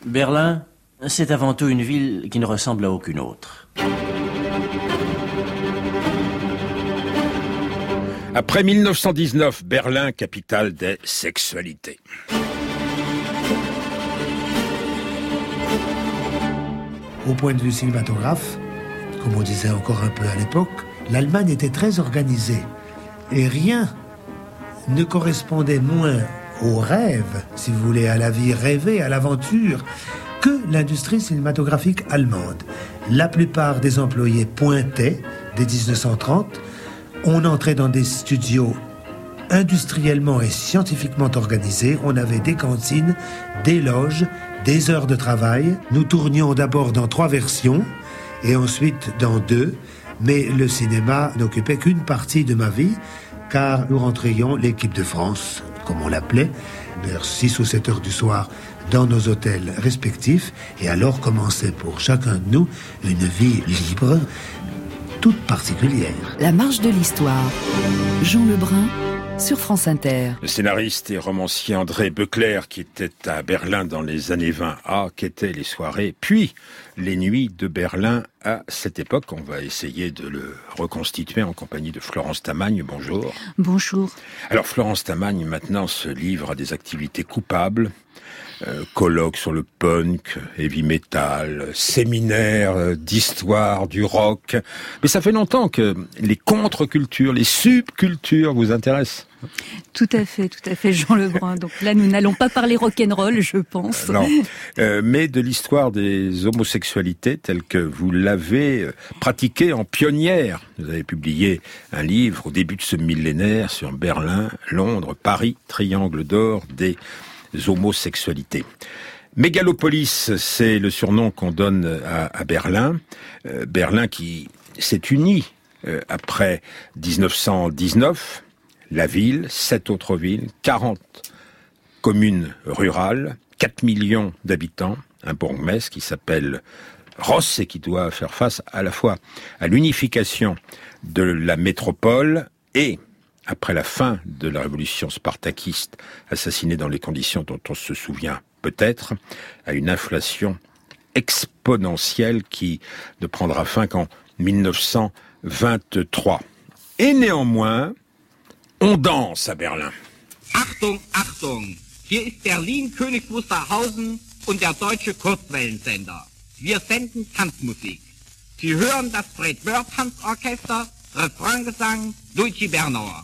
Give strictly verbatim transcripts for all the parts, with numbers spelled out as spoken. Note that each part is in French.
Berlin, c'est avant tout une ville qui ne ressemble à aucune autre. Après mille neuf cent dix-neuf, Berlin, capitale des sexualités. Au point de vue cinématographe, comme on disait encore un peu à l'époque, l'Allemagne était très organisée. Et rien ne correspondait moins au rêve, si vous voulez, à la vie rêvée, à l'aventure, que l'industrie cinématographique allemande. La plupart des employés pointaient dès dix-neuf cent trente. On entrait dans des studios industriellement et scientifiquement organisés. On avait des cantines, des loges, des heures de travail. Nous tournions d'abord dans trois versions et ensuite dans deux. Mais le cinéma n'occupait qu'une partie de ma vie, car nous rentrions l'équipe de France, comme on l'appelait, vers six ou sept heures du soir, dans nos hôtels respectifs, et alors commençait pour chacun de nous une vie libre, toute particulière. La marche de l'histoire. Jean Lebrun, sur France Inter. Le scénariste et romancier André Beuclair, qui était à Berlin dans les années vingt, ah, qu'étaient les soirées, puis les nuits de Berlin à cette époque. On va essayer de le reconstituer en compagnie de Florence Tamagne. Bonjour. Bonjour. Alors Florence Tamagne maintenant se livre à des activités coupables. Euh, colloques sur le punk, heavy metal, séminaires d'histoire du rock. Mais ça fait longtemps que les contre-cultures, les subcultures vous intéressent. Tout à fait, tout à fait, Jean Lebrun. Donc là, nous n'allons pas parler rock'n'roll, je pense. Euh, non, euh, mais de l'histoire des homosexualités telle que vous l'avez pratiquée en pionnière. Vous avez publié un livre au début de ce millénaire sur Berlin, Londres, Paris, triangle d'or des homosexualités. Mégalopolis, c'est le surnom qu'on donne à, à Berlin. Euh, Berlin qui s'est uni euh, après dix-neuf cent dix-neuf. La ville, sept autres villes, quarante communes rurales, quatre millions d'habitants, un bourgmestre qui s'appelle Ross et qui doit faire face à la fois à l'unification de la métropole et, après la fin de la révolution spartakiste, assassinée dans les conditions dont on se souvient peut-être, à une inflation exponentielle qui ne prendra fin qu'en mille neuf cent vingt-trois. Et néanmoins, on danse à Berlin. Achtung, Achtung! Hier ist Berlin, Königs Wusterhausen und der deutsche Kurzwellensender. Wir senden Tanzmusik. Sie hören das Fred Wörth Tanzorchester, Refraingesang Luigi Bernauer.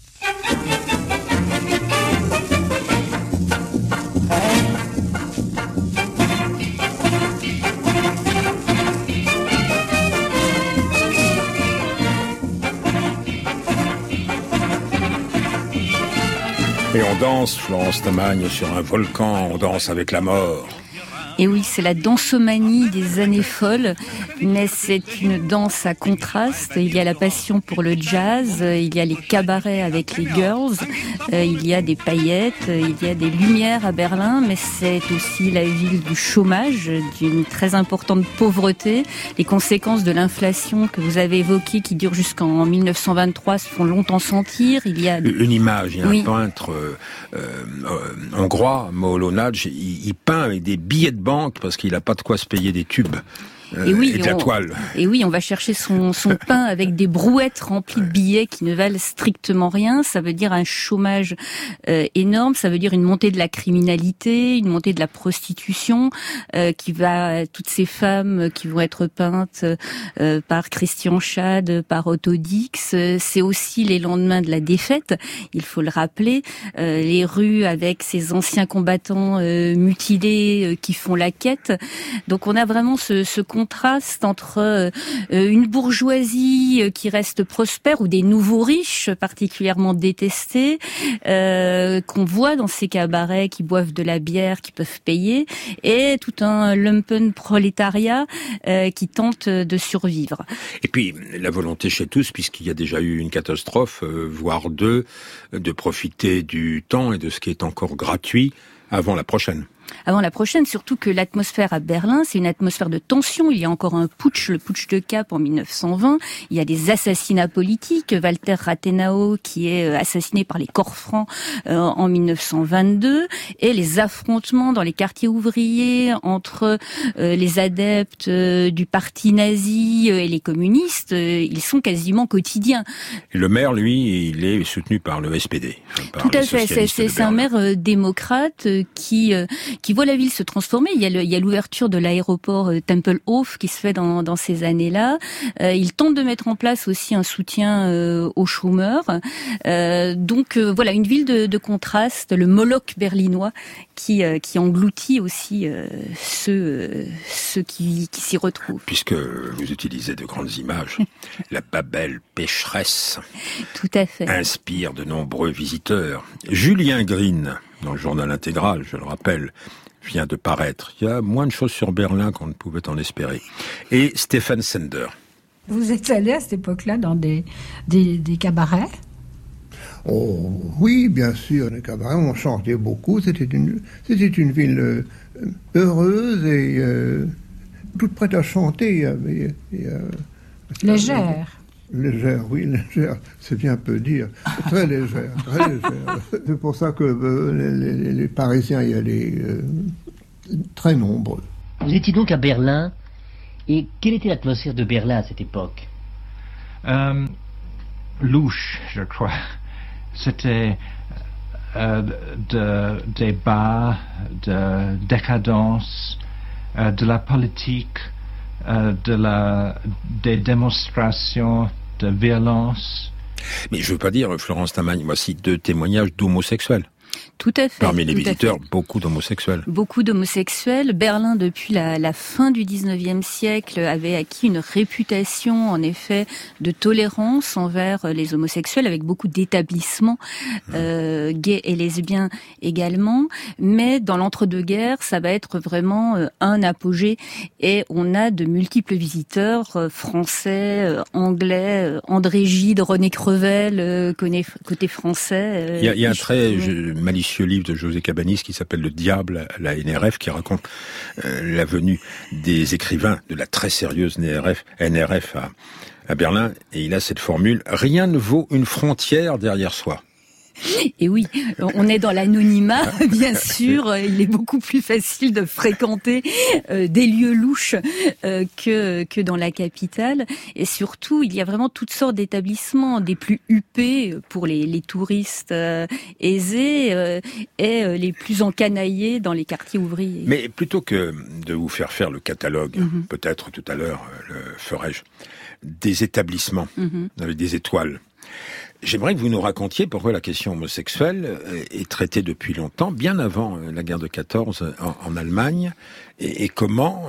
Et on danse, Florence Tamagne, sur un volcan, on danse avec la mort. Et oui, c'est la dansomanie des années folles, mais c'est une danse à contraste. Il y a la passion pour le jazz, il y a les cabarets avec les girls, il y a des paillettes, il y a des lumières à Berlin, mais c'est aussi la ville du chômage, d'une très importante pauvreté. Les conséquences de l'inflation que vous avez évoquées, qui dure jusqu'en mille neuf cent vingt-trois, se font longtemps sentir. Il y a des... Une image, il y a oui. un peintre euh, euh, hongrois, Moho Nagy, il, il peint avec des billets de banque parce qu'il n'a pas de quoi se payer des tubes. Euh, et, oui, et de la on, toile. Et oui, on va chercher son, son pain avec des brouettes remplies de billets qui ne valent strictement rien. Ça veut dire un chômage euh, énorme, ça veut dire une montée de la criminalité, une montée de la prostitution, euh, qui va, toutes ces femmes qui vont être peintes euh, par Christian Schad, par Otto Dix. C'est aussi les lendemains de la défaite, il faut le rappeler. Euh, les rues avec ces anciens combattants euh, mutilés euh, qui font la quête. Donc on a vraiment ce, ce contraste entre euh, une bourgeoisie qui reste prospère ou des nouveaux riches particulièrement détestés euh, qu'on voit dans ces cabarets qui boivent de la bière, qui peuvent payer, et tout un lumpen prolétariat euh, qui tente de survivre. Et puis la volonté chez tous, puisqu'il y a déjà eu une catastrophe, euh, voire deux, de profiter du temps et de ce qui est encore gratuit avant la prochaine. Avant la prochaine, surtout que l'atmosphère à Berlin, c'est une atmosphère de tension. Il y a encore un putsch, le putsch de Kapp en mille neuf cent vingt. Il y a des assassinats politiques. Walter Rathenau qui est assassiné par les corps francs euh, en mille neuf cent vingt-deux. Et les affrontements dans les quartiers ouvriers entre euh, les adeptes euh, du parti nazi euh, et les communistes, euh, ils sont quasiment quotidiens. Et le maire, lui, il est soutenu par le S P D. Par Tout à fait. C'est, c'est, c'est un maire euh, démocrate euh, qui euh, qui voit la ville se transformer. Il y a, le, il y a l'ouverture de l'aéroport euh, Tempelhof qui se fait dans, dans ces années-là. Euh, il tente de mettre en place aussi un soutien euh, aux chômeurs. Euh, donc euh, voilà, une ville de, de contraste, le Moloch berlinois qui euh, qui engloutit aussi euh, ceux euh, ceux qui, qui s'y retrouvent. Puisque vous utilisez de grandes images, la Babel pécheresse Tout à fait. inspire de nombreux visiteurs. Julien Green, dans le journal intégral, je le rappelle, vient de paraître. Il y a moins de choses sur Berlin qu'on ne pouvait en espérer. Et Stéphane Sender. Vous êtes allé à cette époque-là dans des, des, des cabarets ? Oh oui, bien sûr, les cabarets, on chantait beaucoup. C'était une, c'était une ville euh, heureuse et euh, toute prête à chanter. Il y avait, il y a, légère. Légère, oui, légère, c'est bien peu dire. Très légère, très légère. C'est pour ça que euh, les, les, les Parisiens y allaient euh, très nombreux. Vous étiez donc à Berlin, et quelle était l'atmosphère de Berlin à cette époque ? euh, Louche, je crois. C'était euh, de, des bars, de décadence, euh, de la politique, euh, de la, des démonstrations de violence. Mais je veux pas dire, Florence Tamagne, voici deux témoignages d'homosexuels. Tout à fait. Parmi les visiteurs, fait. beaucoup d'homosexuels. Beaucoup d'homosexuels. Berlin, depuis la, la fin du dix-neuvième siècle, avait acquis une réputation, en effet, de tolérance envers les homosexuels, avec beaucoup d'établissements euh, gays et lesbiens également. Mais dans l'entre-deux-guerres, ça va être vraiment euh, un apogée. Et on a de multiples visiteurs euh, français, euh, anglais, euh, André Gide, René Crevel, euh, côté, côté français. Euh, il y a, il y a un très... je... Je... malicieux livre de José Cabanis qui s'appelle Le Diable à la N R F, qui raconte euh, la venue des écrivains de la très sérieuse N R F, N R F à, à Berlin, et il a cette formule: rien ne vaut une frontière derrière soi. Et oui, on est dans l'anonymat, bien sûr. Il est beaucoup plus facile de fréquenter euh, des lieux louches euh, que que dans la capitale. Et surtout, il y a vraiment toutes sortes d'établissements, des plus huppés pour les, les touristes euh, aisés euh, et euh, les plus encanaillés dans les quartiers ouvriers. Mais plutôt que de vous faire faire le catalogue, mm-hmm. peut-être tout à l'heure le ferai-je, des établissements mm-hmm. avec des étoiles, j'aimerais que vous nous racontiez pourquoi la question homosexuelle est traitée depuis longtemps, bien avant la guerre de quatorze en, en Allemagne, et, et comment,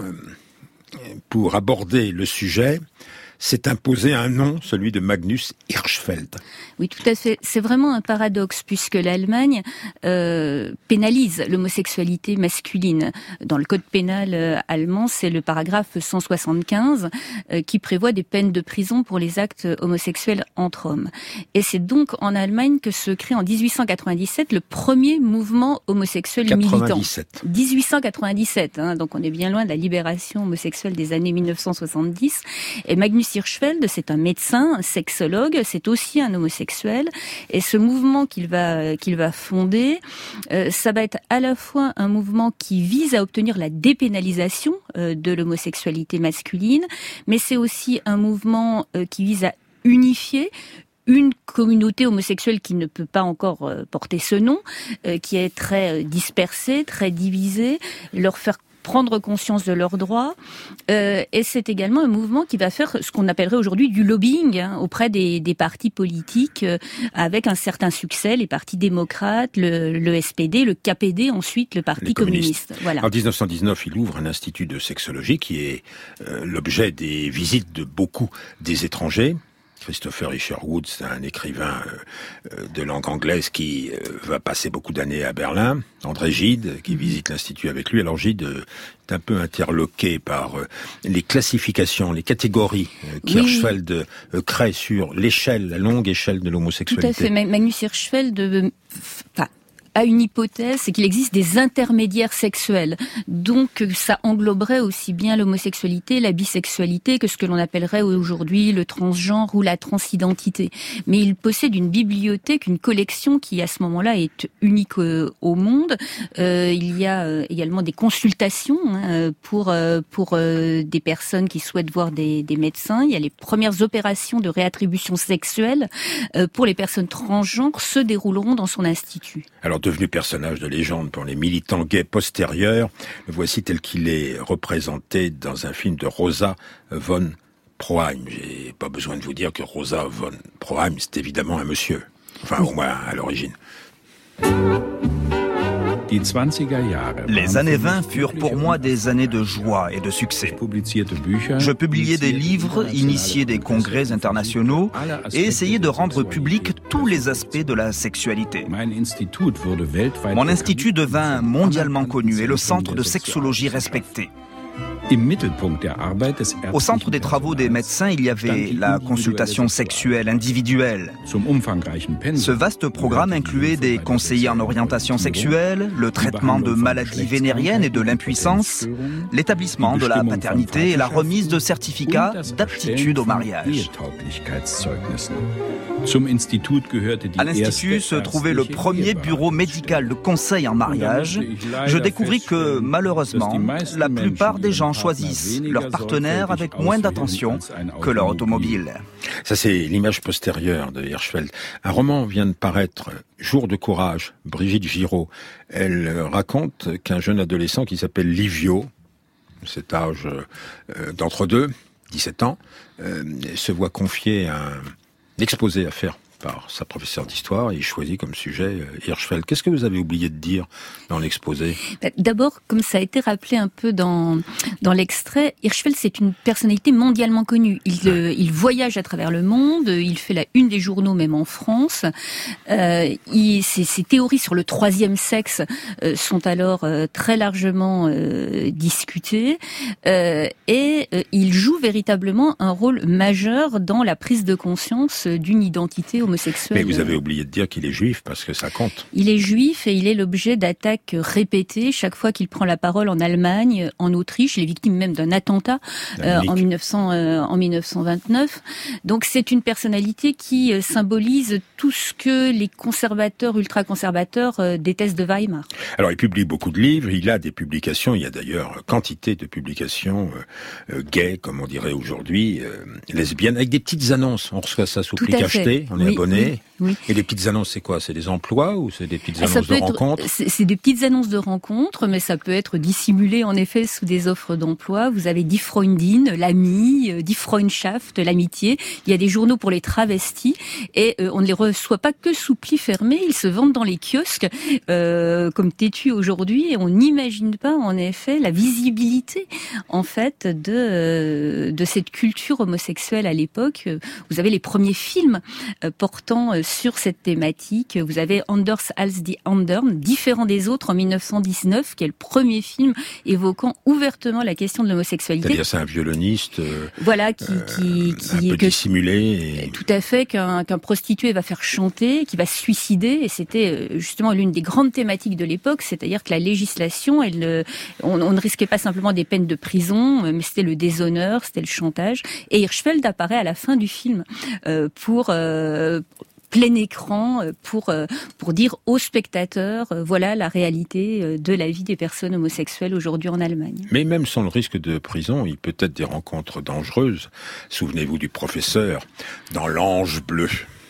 pour aborder le sujet, s'est imposé un nom, celui de Magnus Hirschfeld. Oui, tout à fait. C'est vraiment un paradoxe, puisque l'Allemagne euh, pénalise l'homosexualité masculine. Dans le code pénal euh, allemand, c'est le paragraphe cent soixante-quinze euh, qui prévoit des peines de prison pour les actes homosexuels entre hommes. Et c'est donc en Allemagne que se crée en dix-huit cent quatre-vingt-dix-sept le premier mouvement homosexuel quatre-vingt-dix-sept. militant. dix-huit cent quatre-vingt-dix-sept, hein, donc on est bien loin de la libération homosexuelle des années mille neuf cent soixante-dix. Et Magnus Hirschfeld, c'est un médecin, un sexologue, c'est aussi un homosexuel. Et ce mouvement qu'il va qu'il va fonder, euh, ça va être à la fois un mouvement qui vise à obtenir la dépénalisation euh, de l'homosexualité masculine, mais c'est aussi un mouvement euh, qui vise à unifier une communauté homosexuelle qui ne peut pas encore euh, porter ce nom, euh, qui est très euh, dispersée, très divisée, leur faire prendre conscience de leurs droits, euh, et c'est également un mouvement qui va faire ce qu'on appellerait aujourd'hui du lobbying hein, auprès des, des partis politiques, euh, avec un certain succès, les partis démocrates, le, le S P D, le K P D, ensuite le Parti communiste. Voilà. En dix-neuf cent dix-neuf, il ouvre un institut de sexologie qui est euh, l'objet des visites de beaucoup des étrangers. Christopher Richard Woods, un écrivain euh, de langue anglaise qui euh, va passer beaucoup d'années à Berlin. André Gide, qui visite l'institut avec lui. Alors Gide euh, est un peu interloqué par euh, les classifications, les catégories euh, qu'Hirschfeld oui. euh, crée sur l'échelle, la longue échelle de l'homosexualité. Tout à fait. Magnus Hirschfeld, euh, enfin, a une hypothèse, c'est qu'il existe des intermédiaires sexuels. Donc ça engloberait aussi bien l'homosexualité, la bisexualité que ce que l'on appellerait aujourd'hui le transgenre ou la transidentité. Mais il possède une bibliothèque, une collection qui à ce moment-là est unique au monde. Euh, il y a euh, également des consultations hein, pour euh, pour euh, des personnes qui souhaitent voir des, des médecins. Il y a les premières opérations de réattribution sexuelle euh, pour les personnes transgenres se dérouleront dans son institut. Alors, devenu personnage de légende pour les militants gays postérieurs, le voici tel qu'il est représenté dans un film de Rosa von Proheim. J'ai pas besoin de vous dire que Rosa von Proheim, c'est évidemment un monsieur. Enfin, au moins à l'origine. Les années vingt furent pour moi des années de joie et de succès. Je publiais des livres, initiais des congrès internationaux et essayais de rendre publics tous les aspects de la sexualité. Mon institut devint mondialement connu et le centre de sexologie respecté. Au centre des travaux des médecins, il y avait la consultation sexuelle individuelle. Ce vaste programme incluait des conseillers en orientation sexuelle, le traitement de maladies vénériennes et de l'impuissance, l'établissement de la paternité et la remise de certificats d'aptitude au mariage. À l'Institut se trouvait le premier bureau médical de conseil en mariage. Je découvris que, malheureusement, la plupart des gens choisissent leur partenaire avec moins d'attention que leur automobile. Ça, c'est l'image postérieure de Hirschfeld. Un roman vient de paraître, Jour de courage, Brigitte Giraud. Elle raconte qu'un jeune adolescent qui s'appelle Livio, cet âge euh, d'entre-deux, dix-sept ans, euh, se voit confier un exposé à faire par sa professeure d'histoire et il choisit comme sujet Hirschfeld. Qu'est-ce que vous avez oublié de dire dans l'exposé ? D'abord, comme ça a été rappelé un peu dans dans l'extrait, Hirschfeld c'est une personnalité mondialement connue. Il ouais. euh, il voyage à travers le monde, il fait la une des journaux même en France. Euh, il, ses, ses théories sur le troisième sexe euh, sont alors euh, très largement euh, discutées euh, et euh, il joue véritablement un rôle majeur dans la prise de conscience d'une identité homosexuelle. Mais vous avez oublié de dire qu'il est juif, parce que ça compte. Il est juif et il est l'objet d'attaques répétées chaque fois qu'il prend la parole en Allemagne, en Autriche. Il est victime même d'un attentat euh, en, mille neuf cents, euh, en mille neuf cent vingt-neuf. Donc c'est une personnalité qui euh, symbolise tout ce que les conservateurs, ultra-conservateurs euh, détestent de Weimar. Alors il publie beaucoup de livres, il a des publications, il y a d'ailleurs quantité de publications euh, euh, gays, comme on dirait aujourd'hui, euh, lesbiennes, avec des petites annonces. On reçoit ça sous clic acheté, on est oui. abonné. Oui, oui. Et les petites annonces, c'est quoi ? C'est des emplois ou c'est des petites annonces ça de être, rencontres ? c'est, c'est des petites annonces de rencontres, mais ça peut être dissimulé en effet sous des offres d'emploi. Vous avez Die Freundin, l'ami, Die Freundschaft, l'amitié. Il y a des journaux pour les travestis et euh, on ne les reçoit pas que sous pli fermé. Ils se vendent dans les kiosques euh, comme têtus aujourd'hui et on n'imagine pas en effet la visibilité en fait de euh, de cette culture homosexuelle à l'époque. Vous avez les premiers films euh, portant euh, sur cette thématique. Vous avez Anders als die Andern, différent des autres en mille neuf cent dix-neuf, qui est le premier film évoquant ouvertement la question de l'homosexualité. C'est-à-dire c'est un violoniste euh, voilà, qui, qui, qui, un peu que, dissimulé. Et... Tout à fait, qu'un, qu'un prostitué va faire chanter, qui va se suicider, et c'était justement l'une des grandes thématiques de l'époque, c'est-à-dire que la législation, elle, on, on ne risquait pas simplement des peines de prison, mais c'était le déshonneur, c'était le chantage. Et Hirschfeld apparaît à la fin du film euh, pour... Euh, plein écran pour pour dire aux spectateurs euh, voilà la réalité de la vie des personnes homosexuelles aujourd'hui en Allemagne. Mais même sans le risque de prison, il peut être des rencontres dangereuses. Souvenez-vous du professeur dans L'Ange bleu.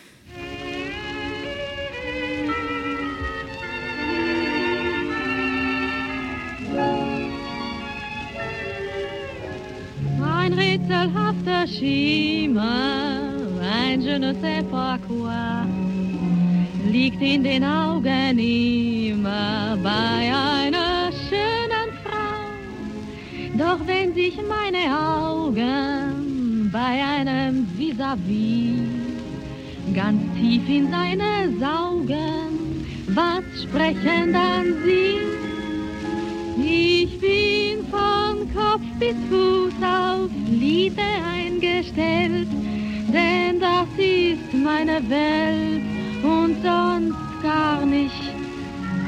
Ein rätselhafter Schimmer, ein je ne sais pas quoi, liegt in den Augen immer bei einer schönen Frau. Doch wenn sich meine Augen bei einem vis-à-vis ganz tief in seine saugen, was sprechen dann sie? Ich bin von Kopf bis Fuß auf Liebe eingestellt, denn das ist meine Welt und sonst gar nicht.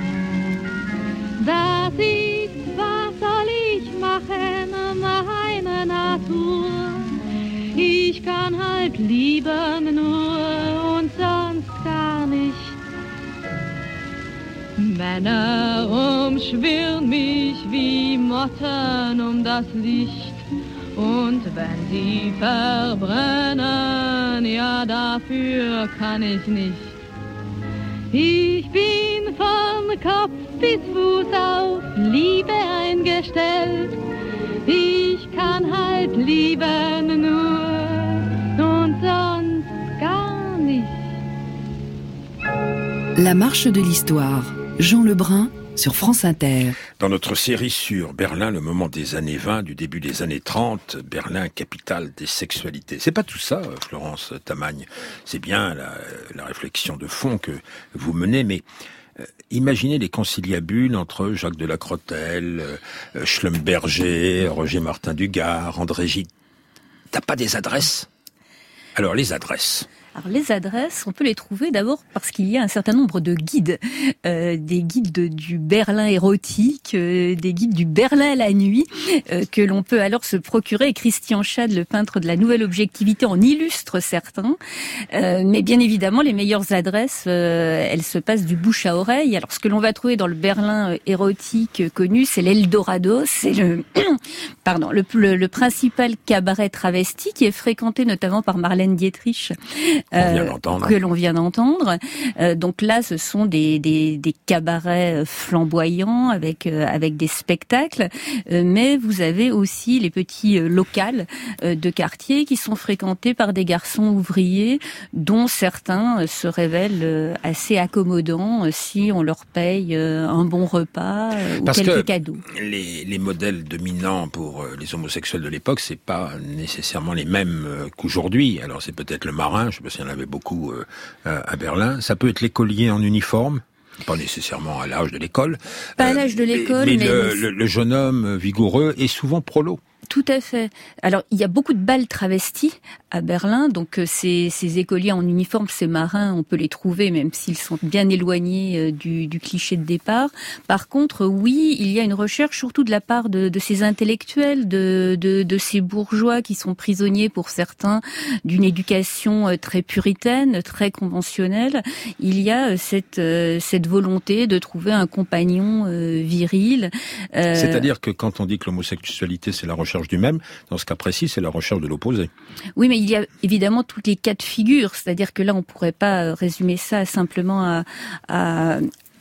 sieht, was soll ich machen, meine Natur. Ich kann halt lieben nur und sonst gar nicht. Männer umschwirren mich wie Motten um das Licht. Und wenn sie verbrennen, ja dafür kann ich nicht. Ich bin von Kopf bis Fuß auf Liebe eingestellt. Ich kann halt lieben nur und sonst gar nicht. La marche de l'histoire, Jean Lebrun sur France Inter. Dans notre série sur Berlin, le moment des années vingt, du début des années trente, Berlin, capitale des sexualités. C'est pas tout ça, Florence Tamagne. C'est bien la, la réflexion de fond que vous menez, mais euh, imaginez les conciliabules entre Jacques de la Crotelle, euh, Schlumberger, Roger Martin Dugard, André Gide. T'as pas des adresses ? Alors, les adresses. Alors les adresses, on peut les trouver d'abord parce qu'il y a un certain nombre de guides, euh, des guides de, du Berlin érotique, euh, des guides du Berlin à la nuit, euh, que l'on peut alors se procurer. Et Christian Schad, le peintre de la Nouvelle Objectivité, en illustre certains. Euh, mais bien évidemment, les meilleures adresses, euh, elles se passent du bouche à oreille. Alors ce que l'on va trouver dans le Berlin érotique connu, c'est l'Eldorado, c'est le pardon, le, le, le principal cabaret travesti qui est fréquenté notamment par Marlène Dietrich. Euh, que l'on vient d'entendre. Euh, donc là, ce sont des, des, des cabarets flamboyants avec euh, avec des spectacles, euh, mais vous avez aussi les petits euh, locals euh, de quartier qui sont fréquentés par des garçons ouvriers, dont certains euh, se révèlent euh, assez accommodants euh, si on leur paye euh, un bon repas euh, ou Parce quelques que cadeaux. Les, les modèles dominants pour euh, les homosexuels de l'époque, c'est pas nécessairement les mêmes euh, qu'aujourd'hui. Alors c'est peut-être le marin, je sais pas s'il y en avait beaucoup euh, à Berlin. Ça peut être l'écolier en uniforme, pas nécessairement à l'âge de l'école. Pas à l'âge de l'école, mais, mais, mais le, le, le jeune homme vigoureux est souvent prolo. Tout à fait. Alors, il y a beaucoup de bals travestis à Berlin, donc euh, ces, ces écoliers en uniforme, ces marins, on peut les trouver, même s'ils sont bien éloignés euh, du, du cliché de départ. Par contre, oui, il y a une recherche, surtout de la part de, de ces intellectuels, de, de, de ces bourgeois qui sont prisonniers, pour certains, d'une éducation euh, très puritaine, très conventionnelle. Il y a euh, cette, euh, cette volonté de trouver un compagnon euh, viril. Euh... C'est-à-dire que quand on dit que l'homosexualité, c'est la recherche du même, dans ce cas précis, c'est la recherche de l'opposé. Oui, mais il y a évidemment tous les cas de figure, c'est-à-dire que là, on pourrait pas résumer ça simplement à, à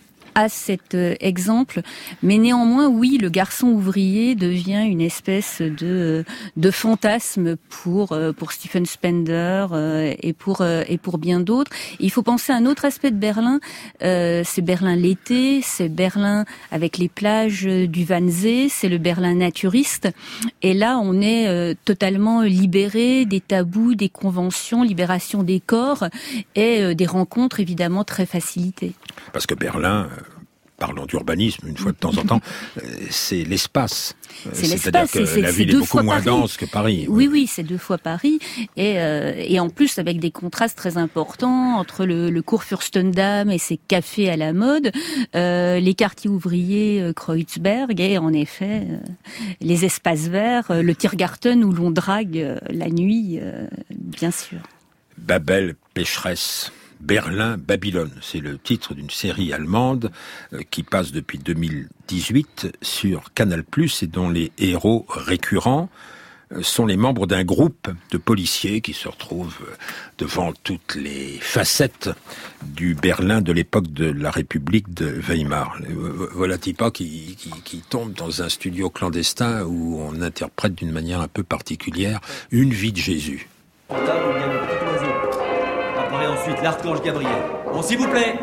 à cet exemple, mais néanmoins, oui, le garçon ouvrier devient une espèce de de fantasme pour pour Stephen Spender et pour et pour bien d'autres. Et il faut penser à un autre aspect de Berlin, euh, c'est Berlin l'été, c'est Berlin avec les plages du Wannsee, c'est le Berlin naturiste. Et là, on est euh, totalement libéré des tabous, des conventions, libération des corps et euh, des rencontres évidemment très facilitées. Parce que Berlin, parlons d'urbanisme une fois de temps en temps, c'est l'espace. C'est C'est-à-dire l'espace, que c'est, la c'est ville est deux beaucoup fois moins Paris. dense que Paris. Oui, oui, c'est deux fois Paris. Et, euh, et en plus, avec des contrastes très importants entre le, le Kurfürstendamm et ses cafés à la mode, euh, les quartiers ouvriers euh, Kreuzberg et en effet, euh, les espaces verts, euh, le Tiergarten où l'on drague euh, la nuit, euh, bien sûr. Babel, pécheresse. Berlin, Babylone, c'est le titre d'une série allemande euh, qui passe depuis deux mille dix-huit sur Canal plus, et dont les héros récurrents euh, sont les membres d'un groupe de policiers qui se retrouvent euh, devant toutes les facettes du Berlin de l'époque de la République de Weimar. Euh, voilà Tipa qui, qui, qui tombe dans un studio clandestin où on interprète d'une manière un peu particulière une vie de Jésus. Ensuite, l'archange Gabriel. Bon, s'il vous plaît.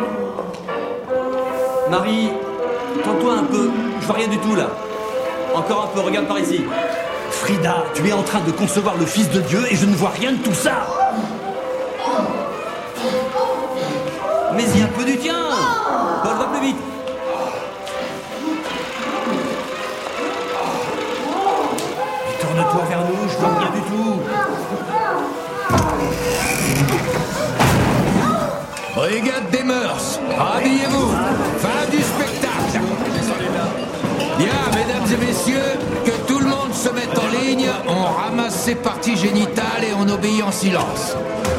Marie, tends-toi un peu. Je vois rien du tout, là. Encore un peu, regarde par ici. Frida, tu es en train de concevoir le Fils de Dieu et je ne vois rien de tout ça. Mais il y a un peu du tien. Paul, va plus vite. Et tourne-toi vers nous, je vois rien du tout. Brigade des mœurs, habillez-vous, fin du spectacle. Descendez là. Bien, mesdames et messieurs, que tout le monde se mette en ligne, on ramasse ses parties génitales et on obéit en silence.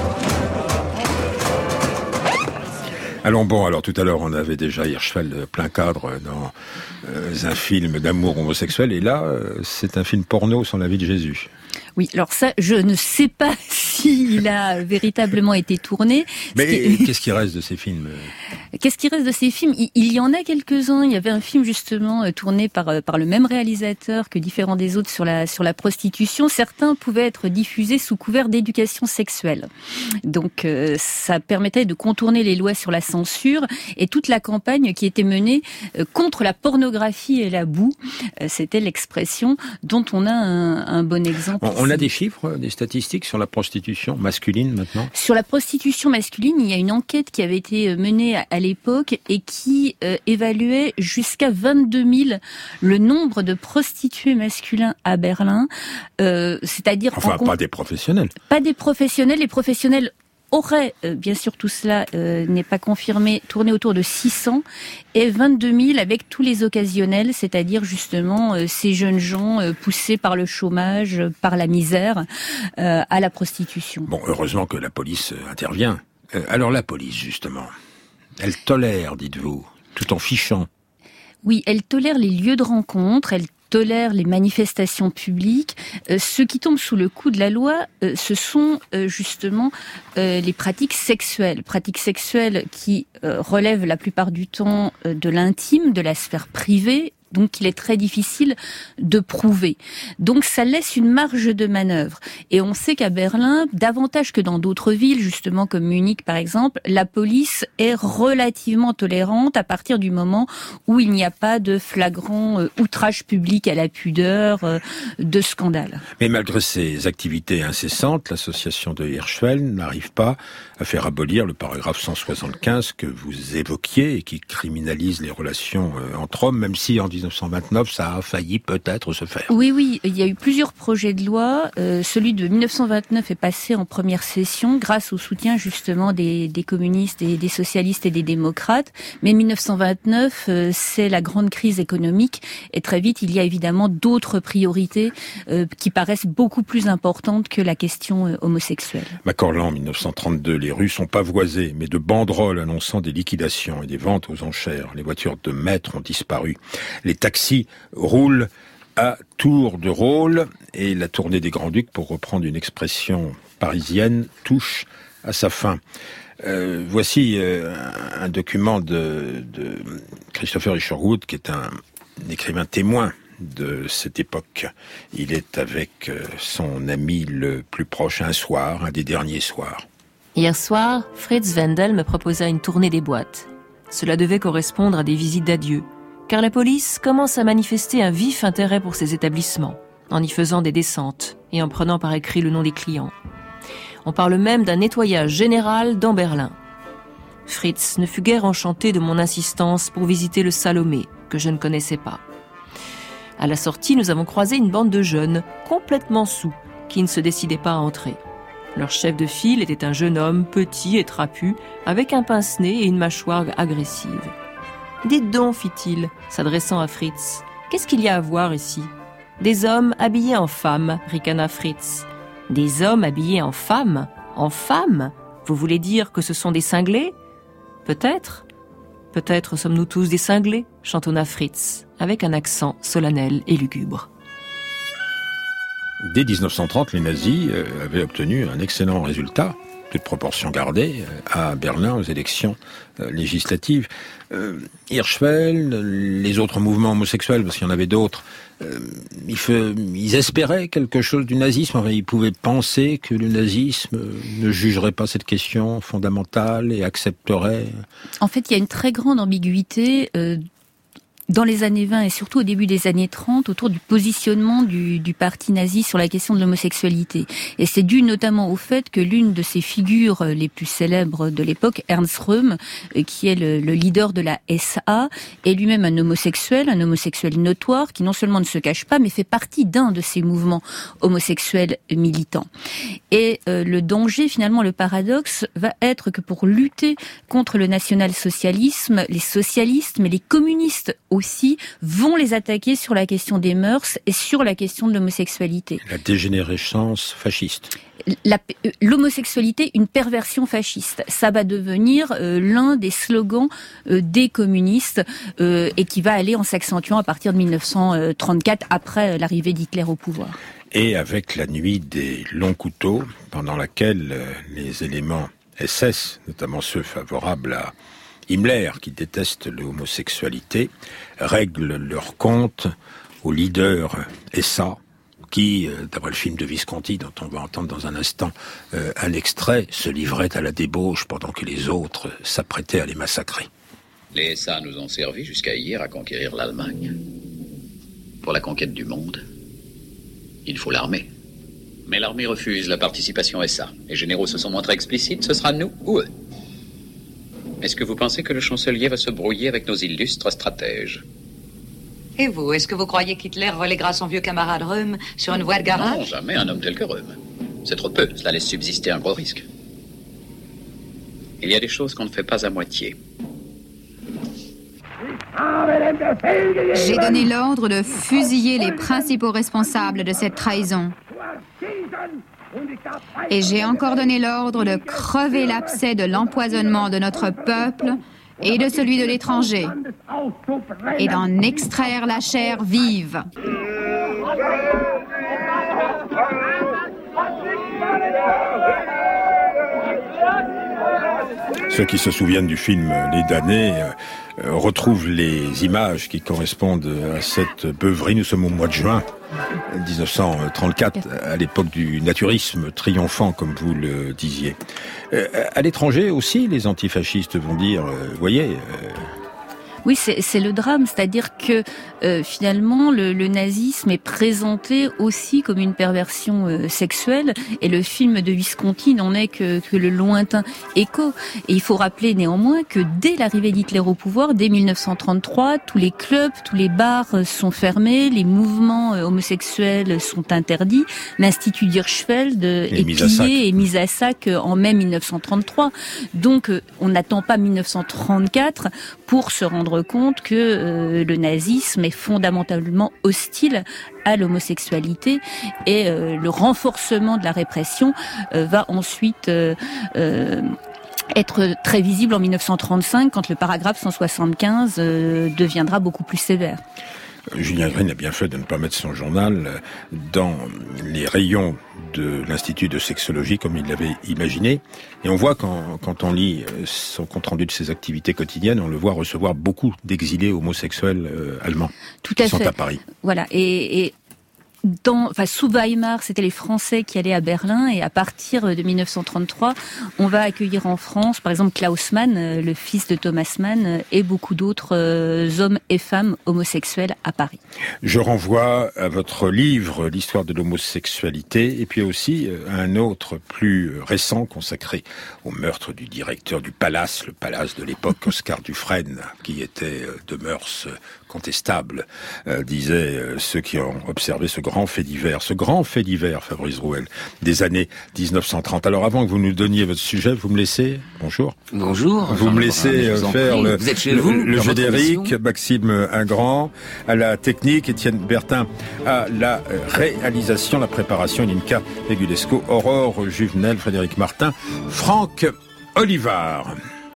Allons bon, alors tout à l'heure on avait déjà Hirschfeld plein cadre dans euh, un film d'amour homosexuel, et là euh, c'est un film porno sur la vie de Jésus. Oui, alors ça, je ne sais pas s'il a véritablement été tourné. Mais qui... qu'est-ce qui reste de ces films ? Qu'est-ce qui reste de ces films ? il, il y en a quelques-uns. Il y avait un film justement tourné par par le même réalisateur que différents des autres sur la sur la prostitution. Certains pouvaient être diffusés sous couvert d'éducation sexuelle. Donc euh, ça permettait de contourner les lois sur la censure et toute la campagne qui était menée euh, contre la pornographie et la boue. Euh, c'était l'expression dont on a un, un bon exemple. On, on a des chiffres, des statistiques sur la prostitution masculine maintenant ? Sur la prostitution masculine, il y a une enquête qui avait été menée à, à l'époque et qui euh, évaluait jusqu'à vingt-deux mille le nombre de prostituées masculins à Berlin. Euh, c'est-à-dire enfin, en... pas des professionnels. Pas des professionnels. Les professionnels aurait, euh, bien sûr tout cela euh, n'est pas confirmé, tourné autour de six cents et vingt-deux mille avec tous les occasionnels, c'est-à-dire justement euh, ces jeunes gens euh, poussés par le chômage, par la misère, euh, à la prostitution. Bon, heureusement que la police euh, intervient. Euh, alors la police, justement, elle tolère, dites-vous, tout en fichant. Oui, elle tolère les lieux de rencontre, elle tolère les manifestations publiques. Euh, ce qui tombe sous le coup de la loi, euh, ce sont euh, justement euh, les pratiques sexuelles. Pratiques sexuelles qui euh, relèvent la plupart du temps euh, de l'intime, de la sphère privée, donc il est très difficile de prouver. Donc ça laisse une marge de manœuvre. Et on sait qu'à Berlin, davantage que dans d'autres villes, justement comme Munich par exemple, la police est relativement tolérante à partir du moment où il n'y a pas de flagrant euh, outrage public à la pudeur, euh, de scandale. Mais malgré ces activités incessantes, l'association de Hirschfeld n'arrive pas à faire abolir le paragraphe cent soixante-quinze que vous évoquiez et qui criminalise les relations euh, entre hommes, même si en dix-neuf cent vingt-neuf, ça a failli peut-être se faire. Oui, oui, il y a eu plusieurs projets de loi. Euh, celui de mille neuf cent vingt-neuf est passé en première session grâce au soutien justement des, des communistes, et des socialistes et des démocrates. Mais mille neuf cent vingt-neuf, euh, c'est la grande crise économique et très vite, il y a évidemment d'autres priorités euh, qui paraissent beaucoup plus importantes que la question euh, homosexuelle. Macorlan, mille neuf cent trente-deux, les rues sont pavoisées, mais de banderoles annonçant des liquidations et des ventes aux enchères. Les voitures de maître ont disparu. Les taxis roulent à tour de rôle et la tournée des Grands-Ducs, pour reprendre une expression parisienne, touche à sa fin. Euh, voici euh, un document de, de Christopher Isherwood, qui est un, un écrivain témoin de cette époque. Il est avec euh, son ami le plus proche un soir, un des derniers soirs. Hier soir, Fritz Wendel me proposa une tournée des boîtes. Cela devait correspondre à des visites d'adieu, car la police commence à manifester un vif intérêt pour ces établissements, en y faisant des descentes et en prenant par écrit le nom des clients. On parle même d'un nettoyage général dans Berlin. Fritz ne fut guère enchanté de mon insistance pour visiter le Salomé, que je ne connaissais pas. À la sortie, nous avons croisé une bande de jeunes, complètement saouls, qui ne se décidaient pas à entrer. Leur chef de file était un jeune homme petit et trapu, avec un pince-nez et une mâchoire agressive. « Dites donc, fit-il, s'adressant à Fritz, qu'est-ce qu'il y a à voir ici ? Des hommes habillés en femmes, ricana Fritz. Des hommes habillés en femmes ? En femmes ? Vous voulez dire que ce sont des cinglés ? Peut-être. Peut-être sommes-nous tous des cinglés, chantonna Fritz, avec un accent solennel et lugubre. Dès dix-neuf cent trente, les nazis avaient obtenu un excellent résultat, toute proportion gardée, à Berlin aux élections législatives. Euh, Hirschfeld, les autres mouvements homosexuels, parce qu'il y en avait d'autres, euh, ils, fe, ils espéraient quelque chose du nazisme. Enfin, ils pouvaient penser que le nazisme ne jugerait pas cette question fondamentale et accepterait. En fait, il y a une très grande ambiguïté euh, dans les années vingt et surtout au début des années trente autour du positionnement du, du parti nazi sur la question de l'homosexualité. Et c'est dû notamment au fait que l'une de ses figures les plus célèbres de l'époque, Ernst Röhm, qui est le, le leader de la S A, est lui-même un homosexuel, un homosexuel notoire, qui non seulement ne se cache pas, mais fait partie d'un de ces mouvements homosexuels militants. Et euh, le danger, finalement, le paradoxe, va être que pour lutter contre le national-socialisme, les socialistes, mais les communistes aussi, vont les attaquer sur la question des mœurs et sur la question de l'homosexualité. La dégénérescence fasciste. La, l'homosexualité, une perversion fasciste. Ça va devenir euh, l'un des slogans euh, des communistes euh, et qui va aller en s'accentuant à partir de mille neuf cent trente-quatre, après l'arrivée d'Hitler au pouvoir. Et avec la nuit des longs couteaux, pendant laquelle euh, les éléments S S, notamment ceux favorables à Himmler, qui détestent l'homosexualité, règlent leur compte au leader S A, qui, d'après le film de Visconti, dont on va entendre dans un instant euh, un extrait, se livrait à la débauche pendant que les autres s'apprêtaient à les massacrer. Les S A nous ont servi jusqu'à hier à conquérir l'Allemagne. Pour la conquête du monde, il faut l'armée. Mais l'armée refuse la participation S A. Les généraux se sont montrés explicites, ce sera nous ou eux. Est-ce que vous pensez que le chancelier va se brouiller avec nos illustres stratèges ? Et vous, est-ce que vous croyez qu'Hitler reléguera son vieux camarade Röhm sur une voie de garage ? Non, jamais un homme tel que Röhm. C'est trop peu, cela laisse subsister un gros risque. Il y a des choses qu'on ne fait pas à moitié. J'ai donné l'ordre de fusiller les principaux responsables de cette trahison. Et j'ai encore donné l'ordre de crever l'abcès de l'empoisonnement de notre peuple et de celui de l'étranger, et d'en extraire la chair vive. Ceux qui se souviennent du film Les damnés euh, retrouvent les images qui correspondent à cette beuverie. Nous sommes au mois de juin dix-neuf cent trente-quatre, à l'époque du naturisme triomphant, comme vous le disiez. Euh, à l'étranger aussi, les antifascistes vont dire, euh, voyez... Euh, Oui, c'est, c'est le drame, c'est-à-dire que euh, finalement le, le nazisme est présenté aussi comme une perversion euh, sexuelle, et le film de Visconti n'en est que, que le lointain écho. Et il faut rappeler néanmoins que dès l'arrivée d'Hitler au pouvoir, dès mille neuf cent trente-trois, tous les clubs, tous les bars sont fermés, les mouvements euh, homosexuels sont interdits, l'Institut d'Hirschfeld euh, est pillé et mis à sac euh, en mai mille neuf cent trente-trois. Donc euh, on n'attend pas mille neuf cent trente-quatre pour se rendre compte que euh, le nazisme est fondamentalement hostile à l'homosexualité, et euh, le renforcement de la répression euh, va ensuite euh, euh, être très visible en mille neuf cent trente-cinq, quand le paragraphe cent soixante-quinze euh, deviendra beaucoup plus sévère. Julien Green a bien fait de ne pas mettre son journal dans les rayons de l'Institut de sexologie comme il l'avait imaginé. Et on voit quand, quand on lit son compte-rendu de ses activités quotidiennes, on le voit recevoir beaucoup d'exilés homosexuels euh, allemands Tout à qui fait. sont à Paris. Voilà. Et, et dans, enfin, sous Weimar, c'était les Français qui allaient à Berlin, et à partir de mille neuf cent trente-trois, on va accueillir en France, par exemple, Klaus Mann, le fils de Thomas Mann, et beaucoup d'autres euh, hommes et femmes homosexuels à Paris. Je renvoie à votre livre, l'histoire de l'homosexualité, et puis aussi à un autre plus récent consacré au meurtre du directeur du Palace, le Palace de l'époque, Oscar Dufresne, qui était de mœurs contestables, euh, disaient euh, ceux qui ont observé ce grand fait divers, ce grand fait divers, Fabrice Rouel, des années dix-neuf cent trente. Alors avant que vous nous donniez votre sujet, vous me laissez, bonjour. Bonjour. Vous me laissez vous faire le, vous êtes chez le, vous, le dans votre générique, émission. Maxime Ingrand, à la technique, Étienne Bertin à la réalisation, la préparation, Ninka Pegulesco, Aurore Juvenel, Frédéric Martin, Franck Olivard.